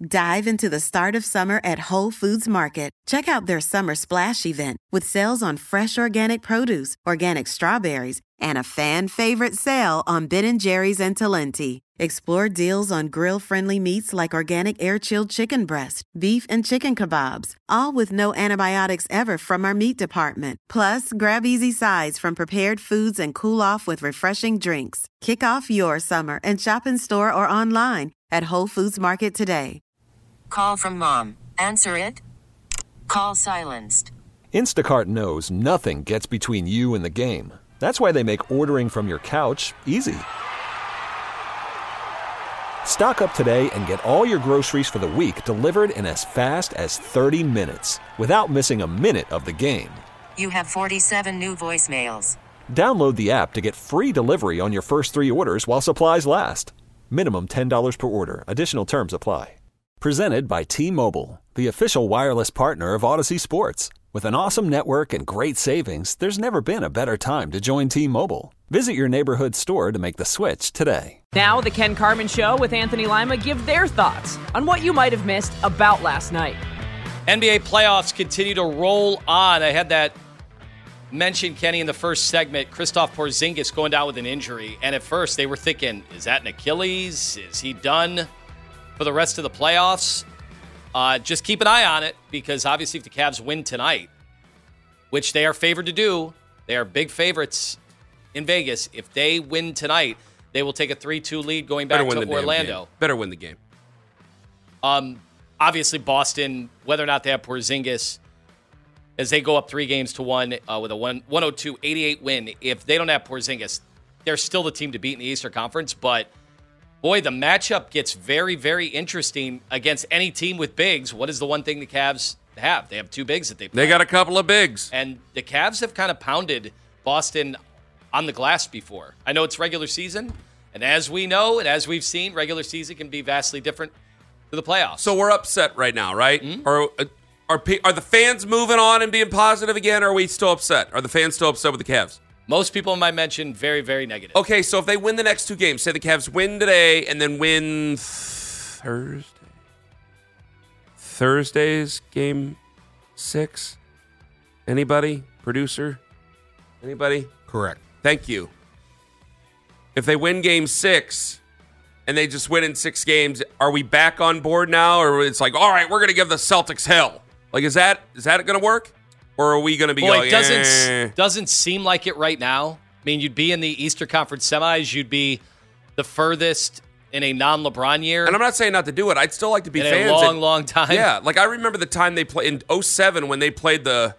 Dive into the start of summer at Whole Foods Market. Check out their Summer Splash event with sales on fresh organic produce, organic strawberries, and a fan-favorite sale on Ben & Jerry's and Talenti. Explore deals on grill-friendly meats like organic air-chilled chicken breast, beef and chicken kebabs, all with no antibiotics ever from our meat department. Plus, grab easy sides from prepared foods and cool off with refreshing drinks. Kick off your summer and shop in store or online at Whole Foods Market today. Call from mom. Answer it. Call silenced. Instacart knows nothing gets between you and the game. That's why they make ordering from your couch easy. Stock up today and get all your groceries for the week delivered in as fast as 30 minutes without missing a minute of the game. You have 47 new voicemails. Download the app to get free delivery on your first 3 orders while supplies last. Minimum $10 per order. Additional terms apply. Presented by T-Mobile, the official wireless partner of Odyssey Sports. With an awesome network and great savings, there's never been a better time to join T-Mobile. Visit your neighborhood store to make the switch today. Now, the Ken Carman Show with Anthony Lima give their thoughts on what you might have missed about last night. NBA playoffs continue to roll on. I had that mentioned, Kenny, in the first segment, Kristaps Porzingis going down with an injury. And at first, they were thinking, is that an Achilles? Is he done for the rest of the playoffs? Just keep an eye on it, because obviously if the Cavs win tonight, which they are favored to do, they are big favorites in Vegas. If they win tonight, they will take a 3-2 lead going back to Orlando. Better win the game. Obviously, Boston, whether or not they have Porzingis, as they go up 3-1 with a 102-88 win, if they don't have Porzingis, they're still the team to beat in the Eastern Conference. But boy, the matchup gets very, very interesting against any team with bigs. What is the one thing the Cavs have? They have 2 bigs that they play. They got a couple of bigs. And the Cavs have kind of pounded Boston on the glass before. I know it's regular season, and as we know and as we've seen, regular season can be vastly different to the playoffs. So we're upset right now, right? Mm-hmm. Are the fans moving on and being positive again, or are we still upset? Are the fans still upset with the Cavs? Most people might mention very, very negative. Okay, so if they win the next 2 games, say the Cavs win today and then win Thursday's game 6. Anybody? Producer? Anybody? Correct. Thank you. If they win game 6 and they just win in 6 games, are we back on board now? Or it's like, all right, we're going to give the Celtics hell. Like, is that going to work? Or are we going to be going, it doesn't seem like it right now. I mean, you'd be in the Eastern Conference semis. You'd be the furthest in a non-LeBron year. And I'm not saying not to do it. I'd still like to be fans. In a long time. Yeah, like I remember the time they played in 2007 when they played the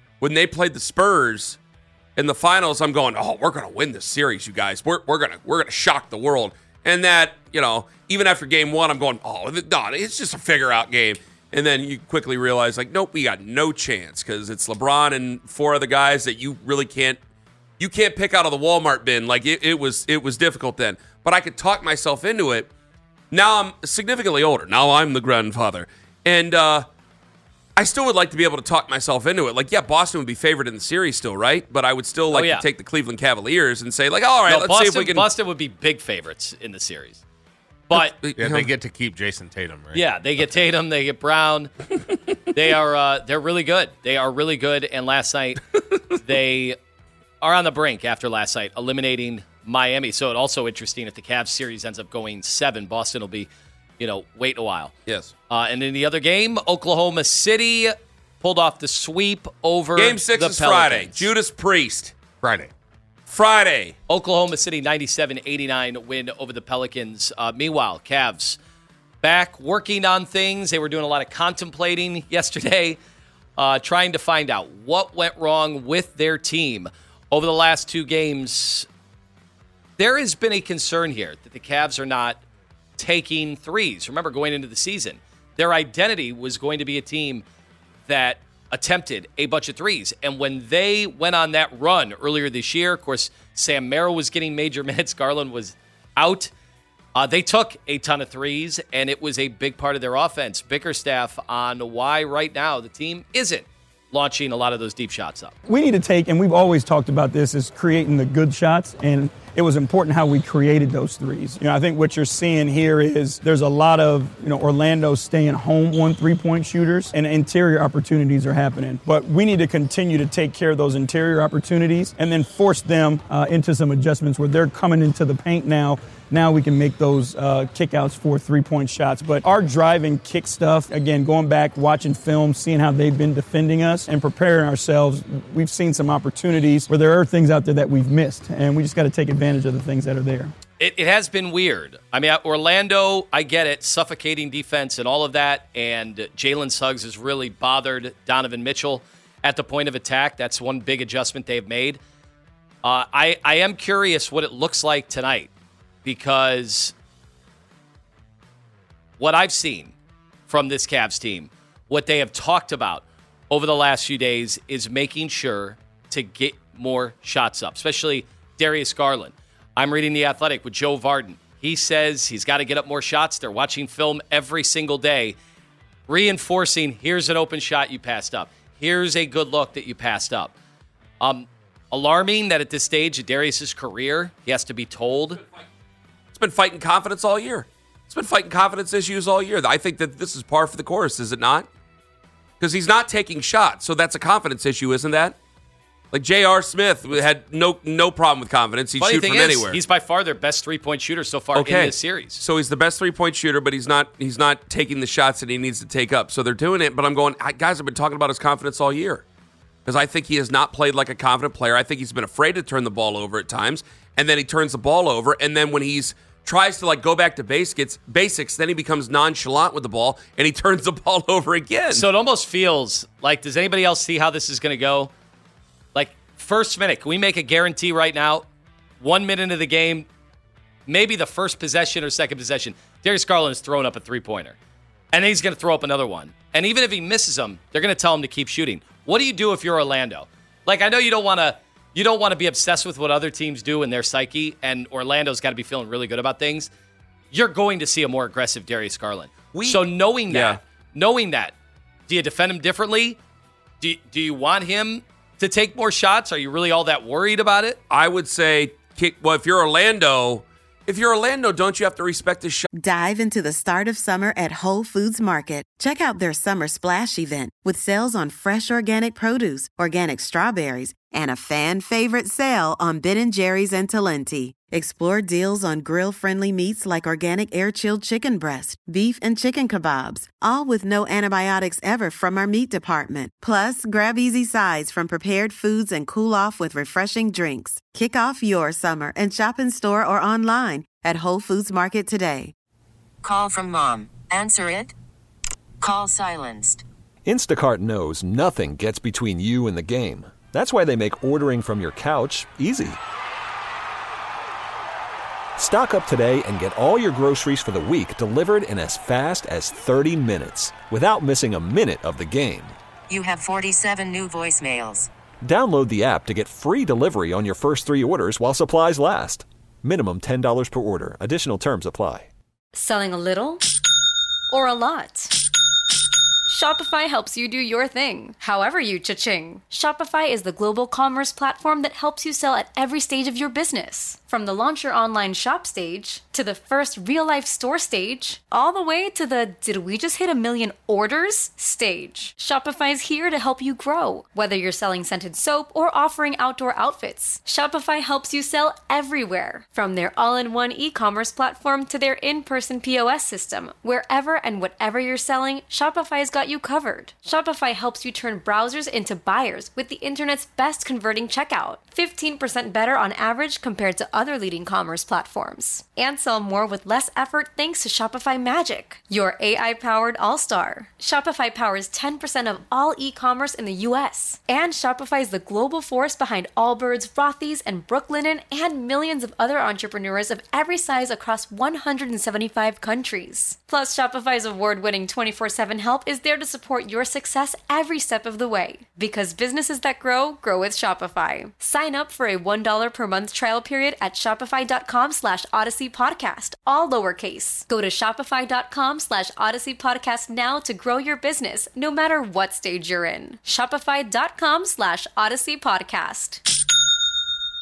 Spurs in the finals. I'm going, oh, we're going to win this series, you guys. We're going to shock the world. And that, even after game 1, I'm going, oh, no, it's just a figure-out game. And then you quickly realize, like, nope, we got no chance because it's LeBron and 4 other guys that you really can't pick out of the Walmart bin. Like, it was difficult then. But I could talk myself into it. Now I'm significantly older. Now I'm the grandfather. And I still would like to be able to talk myself into it. Like, yeah, Boston would be favored in the series still, right? But I would still like to take the Cleveland Cavaliers and say, like, all right, let's see if we can. Boston would be big favorites in the series. But they get to keep Jason Tatum, right? Yeah, they get Tatum, they get Brown. They're really good. They are really good. And last night they are on the brink after last night, eliminating Miami. So it's also interesting if the Cavs series ends up going 7, Boston will be, wait a while. Yes. And in the other game, Oklahoma City pulled off the sweep over Game 6 the is Pelicans. Friday. Judas Priest. Friday. Oklahoma City 97-89 win over the Pelicans. Meanwhile, Cavs back working on things. They were doing a lot of contemplating yesterday, trying to find out what went wrong with their team over the last 2 games. There has been a concern here that the Cavs are not taking threes. Remember, going into the season, their identity was going to be a team that attempted a bunch of threes. And when they went on that run earlier this year, of course, Sam Merrill was getting major minutes. Garland was out. They took a ton of threes, and it was a big part of their offense. Bickerstaff on why right now the team isn't launching a lot of those deep shots up. We need to take, and we've always talked about this, is creating the good shots. And it was important how we created those threes. I think what you're seeing here is there's a lot of, Orlando staying home on three-point shooters, and interior opportunities are happening. But we need to continue to take care of those interior opportunities and then force them into some adjustments where they're coming into the paint now. Now we can make those kickouts for three-point shots. But our drive and kick stuff, again, going back, watching film, seeing how they've been defending us and preparing ourselves, we've seen some opportunities where there are things out there that we've missed, and we just got to take advantage of the things that are there. It has been weird. I mean, Orlando, I get it, suffocating defense and all of that, and Jalen Suggs has really bothered Donovan Mitchell at the point of attack. That's one big adjustment they've made. I am curious what it looks like tonight, because what I've seen from this Cavs team, what they have talked about over the last few days is making sure to get more shots up, especially Darius Garland. I'm reading The Athletic with Joe Vardon. He says he's got to get up more shots. They're watching film every single day, reinforcing, here's an open shot you passed up. Here's a good look that you passed up. Alarming that at this stage of Darius's career, he has to be told. It's been fighting confidence all year. It's been fighting confidence issues all year. I think that this is par for the course, is it not? Because he's not taking shots, so that's a confidence issue, isn't that? Like J.R. Smith had no problem with confidence. He'd shoot from anywhere. He's by far their best three-point shooter so far in this series. So he's the best three-point shooter, but he's not taking the shots that he needs to take up. So they're doing it, but I'm going, guys have been talking about his confidence all year. Because I think he has not played like a confident player. I think he's been afraid to turn the ball over at times, and then he turns the ball over, and then when he's tries to go back to basics, then he becomes nonchalant with the ball, and he turns the ball over again. So it almost feels like, does anybody else see how this is going to go? First minute, can we make a guarantee right now? 1 minute into the game, maybe the first possession or second possession, Darius Garland is throwing up a three-pointer. And then he's going to throw up another one. And even if he misses them, they're going to tell him to keep shooting. What do you do if you're Orlando? I know you don't want to be obsessed with what other teams do in their psyche, and Orlando's got to be feeling really good about things. You're going to see a more aggressive Darius Garland. So knowing that, do you defend him differently? Do you want him to take more shots? Are you really all that worried about it? I would say, if you're Orlando, don't you have to respect his shot? Dive into the start of summer at Whole Foods Market. Check out their Summer Splash event with sales on fresh organic produce, organic strawberries, and a fan-favorite sale on Ben & Jerry's and Talenti. Explore deals on grill-friendly meats like organic air-chilled chicken breast, beef and chicken kebabs, all with no antibiotics ever from our meat department. Plus, grab easy sides from prepared foods and cool off with refreshing drinks. Kick off your summer and shop in store or online at Whole Foods Market today. Call from mom. Answer it. Call silenced. Instacart knows nothing gets between you and the game. That's why they make ordering from your couch easy. Stock up today and get all your groceries for the week delivered in as fast as 30 minutes without missing a minute of the game. You have 47 new voicemails. Download the app to get free delivery on your first 3 orders while supplies last. Minimum $10 per order. Additional terms apply. Selling a little or a lot? Shopify helps you do your thing, however you cha-ching. Shopify is the global commerce platform that helps you sell at every stage of your business. From the launch your online shop stage, to the first real-life store stage, all the way to the did we just hit 1 million orders stage. Shopify's here to help you grow. Whether you're selling scented soap or offering outdoor outfits, Shopify helps you sell everywhere. From their all-in-one e-commerce platform to their in-person POS system, wherever and whatever you're selling, Shopify's got you covered. Shopify helps you turn browsers into buyers with the internet's best converting checkout. 15% better on average compared to other leading commerce platforms. And sell more with less effort thanks to Shopify Magic, your AI-powered all-star. Shopify powers 10% of all e-commerce in the U.S. And Shopify is the global force behind Allbirds, Rothy's, and Brooklinen, and millions of other entrepreneurs of every size across 175 countries. Plus, Shopify's award-winning 24/7 help is there to support your success every step of the way. Because businesses that grow, grow with Shopify. Sign up for a $1 per month trial period at shopify.com/Odyssey Podcast, all lowercase. Go to shopify.com/Odyssey Podcast now to grow your business, no matter what stage you're in. Shopify.com/Odyssey Podcast.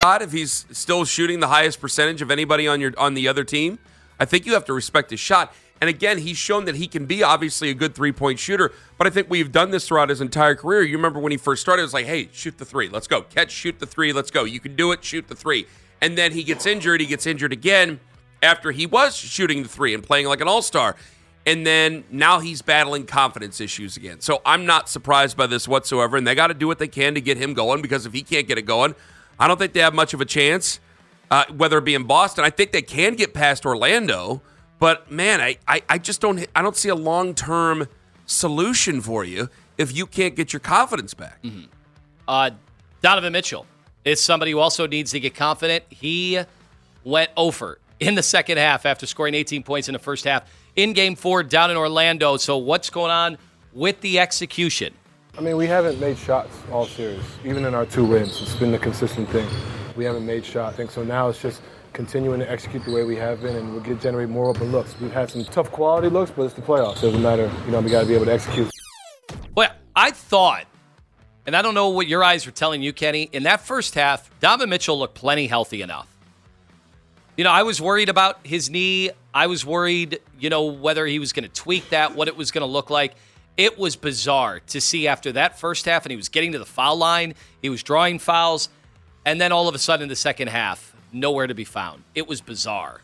shot if he's still shooting the highest percentage of anybody on the other team. I think you have to respect his shot. And again, he's shown that he can be obviously a good three-point shooter, but I think we've done this throughout his entire career. You remember when he first started, it was like, hey, shoot the three. Let's go. Catch, shoot the three. Let's go. You can do it. Shoot the three. And then he gets injured. He gets injured again after he was shooting the three and playing like an all-star. And then now he's battling confidence issues again. So I'm not surprised by this whatsoever, and they got to do what they can to get him going, because if he can't get it going, I don't think they have much of a chance, whether it be in Boston. I think they can get past Orlando. But, man, I just don't see a long-term solution for you if you can't get your confidence back. Mm-hmm. Donovan Mitchell is somebody who also needs to get confident. He went over in the second half after scoring 18 points in the first half in Game 4 down in Orlando. So what's going on with the execution? I mean, we haven't made shots all series. Even in our 2 wins, it's been the consistent thing. We haven't made shots. I think so now it's just continuing to execute the way we have been, and we'll generate more open looks. We've had some tough quality looks, but it's the playoffs. Doesn't matter. We got to be able to execute. Well, I thought, and I don't know what your eyes were telling you, Kenny, in that first half, Donovan Mitchell looked plenty healthy enough. I was worried about his knee. I was worried, whether he was going to tweak that, what it was going to look like. It was bizarre to see after that first half, and he was getting to the foul line. He was drawing fouls, and then all of a sudden in the second half, nowhere to be found. It was bizarre.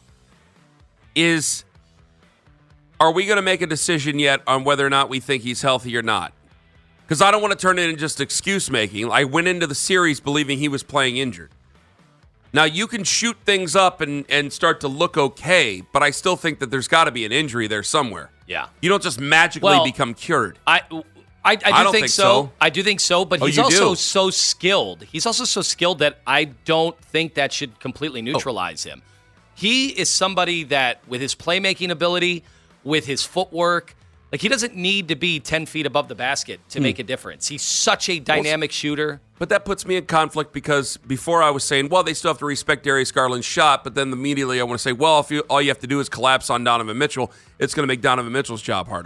Are we going to make a decision yet on whether or not we think he's healthy or not? Because I don't want to turn it into just excuse making. I went into the series believing he was playing injured. Now, you can shoot things up and start to look okay, but I still think that there's got to be an injury there somewhere. Yeah. You don't just magically become cured. I do think so. I do think so, but he's also so skilled. He's also so skilled that I don't think that should completely neutralize him. He is somebody that, with his playmaking ability, with his footwork, he doesn't need to be 10 feet above the basket to make a difference. He's such a dynamic shooter. But that puts me in conflict, because before I was saying, well, they still have to respect Darius Garland's shot, but then immediately I want to say, well, if all you have to do is collapse on Donovan Mitchell, it's going to make Donovan Mitchell's job harder.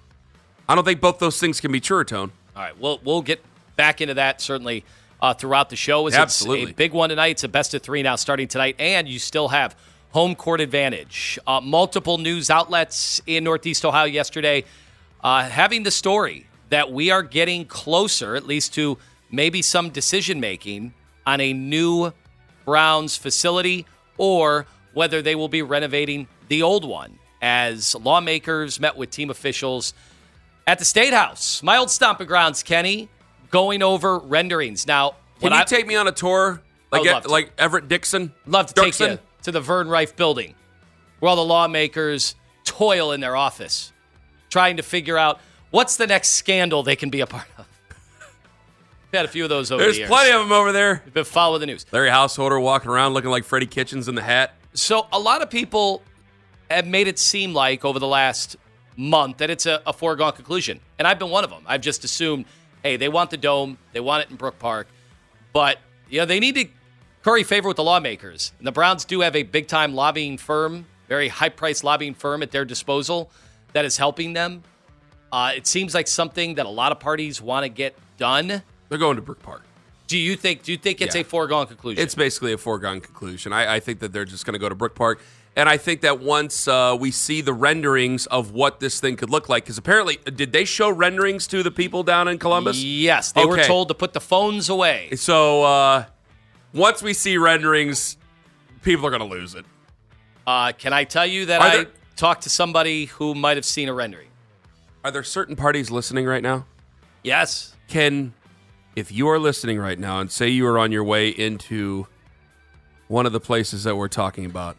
I don't think both those things can be true, Tone. All right, we'll get back into that certainly throughout the show. Absolutely. It's a big one tonight. It's a best of 3 now starting tonight, and you still have home court advantage. Multiple news outlets in Northeast Ohio yesterday having the story that we are getting closer, at least to maybe some decision-making on a new Browns facility, or whether they will be renovating the old one, as lawmakers met with team officials at the State House, my old stomping grounds, Kenny, going over renderings. Now, can you take me on a tour, like Everett Dixon? Love to take you to the Vern Reif building, where all the lawmakers toil in their office, trying to figure out what's the next scandal they can be a part of. We've had a few of those over the years. There's plenty of them over there. We've been following the news. Larry Householder walking around looking like Freddie Kitchens in the hat. So a lot of people have made it seem like over the last month that it's a foregone conclusion. And I've been one of them. I've just assumed, hey, they want the Dome. They want it in Brook Park. But, they need to curry favor with the lawmakers. And the Browns do have a big-time lobbying firm, very high-priced lobbying firm at their disposal that is helping them. It seems like something that a lot of parties want to get done. They're going to Brook Park. Do you think it's a foregone conclusion? It's basically a foregone conclusion. I think that they're just going to go to Brook Park. And I think that once we see the renderings of what this thing could look like, because apparently, did they show renderings to the people down in Columbus? Yes, they were told to put the phones away. So once we see renderings, people are going to lose it. Can I tell you that I talked to somebody who might have seen a rendering? Are there certain parties listening right now? Yes. If you are listening right now and say you are on your way into one of the places that we're talking about,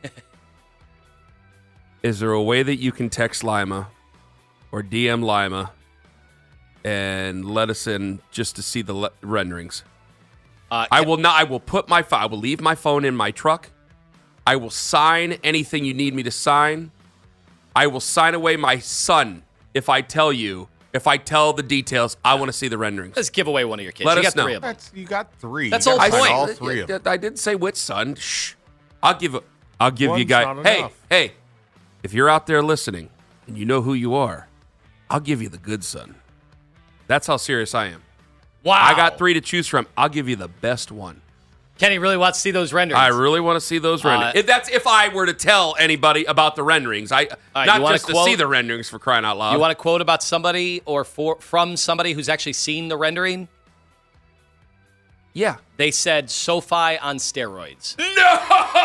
is there a way that you can text Lima or DM Lima and let us in just to see the renderings? I will not. I will put my phone. I will leave my phone in my truck. I will sign anything you need me to sign. I will sign away my son if I tell the details. I want to see the renderings. Let's give away one of your kids. Let you us got know. 3 of them. You got 3. That's all point. All 3 of them. I didn't say which son. Shh. I'll give you guys. Not enough. Hey. If you're out there listening and you know who you are, I'll give you the good son. That's how serious I am. Wow. I got 3 to choose from. I'll give you the best one. Kenny really wants to see those renderings. I really want to see those renderings. That's if I were to tell anybody about the renderings. Not just to see the renderings, for crying out loud. You want a quote about somebody or from somebody who's actually seen the rendering? Yeah. They said SoFi on steroids. No!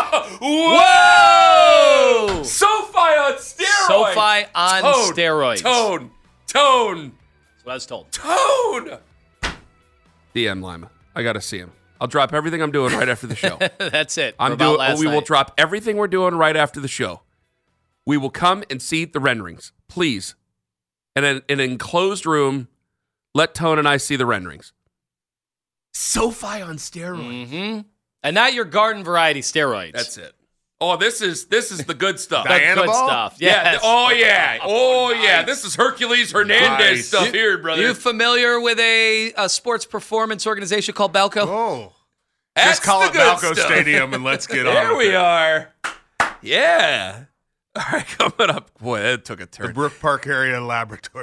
Whoa! SoFi on steroids! SoFi on steroids. Tone. That's what I was told. Tone! DM Lima. I got to see him. I'll drop everything I'm doing right after the show. That's it. We will drop everything we're doing right after the show. We will come and see the renderings. Please. In an enclosed room, let Tone and I see the renderings. SoFi on steroids. Mm-hmm. And not your garden variety steroids. That's it. Oh, this is the good stuff. The good stuff. Yes. Yeah. Oh, yeah. This is Hercules Hernandez stuff here, brother. You familiar with a sports performance organization called Balco? Oh. That's just call it Balco stuff. Stadium and let's get on There with we are. Yeah. All right, coming up. Boy, that took a turn. The Brook Park Area Laboratory.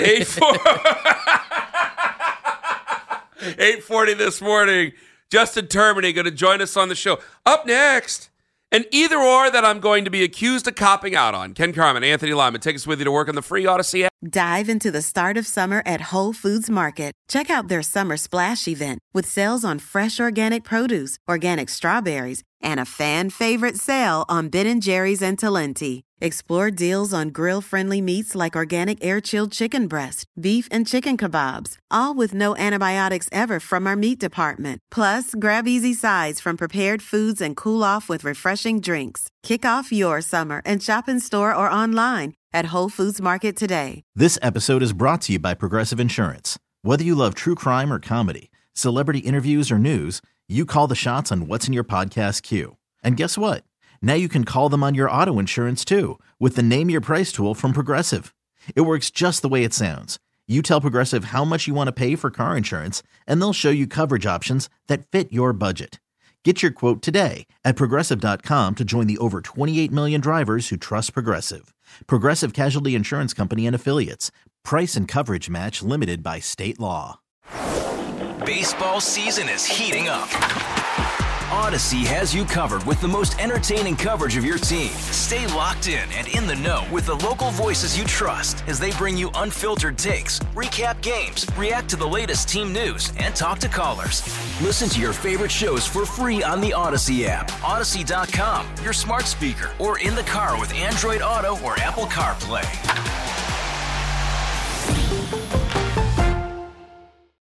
8:40 this morning. Justin Termini going to join us on the show. Up next, an either or that I'm going to be accused of copping out on. Ken Carman, Anthony Lyman, take us with you to work on the free Odyssey app. Dive into the start of summer at Whole Foods Market. Check out their Summer Splash event with sales on fresh organic produce, organic strawberries, and a fan favorite sale on Ben & Jerry's and Talenti. Explore deals on grill-friendly meats like organic air-chilled chicken breast, beef and chicken kebabs, all with no antibiotics ever from our meat department. Plus, grab easy sides from prepared foods and cool off with refreshing drinks. Kick off your summer and shop in store or online at Whole Foods Market today. This episode is brought to you by Progressive Insurance. Whether you love true crime or comedy, celebrity interviews or news, you call the shots on what's in your podcast queue. And guess what? Now you can call them on your auto insurance too with the Name Your Price tool from Progressive. It works just the way it sounds. You tell Progressive how much you want to pay for car insurance, and they'll show you coverage options that fit your budget. Get your quote today at Progressive.com to join the over 28 million drivers who trust Progressive. Progressive Casualty Insurance Company and Affiliates. Price and coverage match limited by state law. Baseball season is heating up. Odyssey has you covered with the most entertaining coverage of your team. Stay locked in and in the know with the local voices you trust as they bring you unfiltered takes, recap games, react to the latest team news, and talk to callers. Listen to your favorite shows for free on the Odyssey app, Odyssey.com, your smart speaker, or in the car with Android Auto or Apple CarPlay.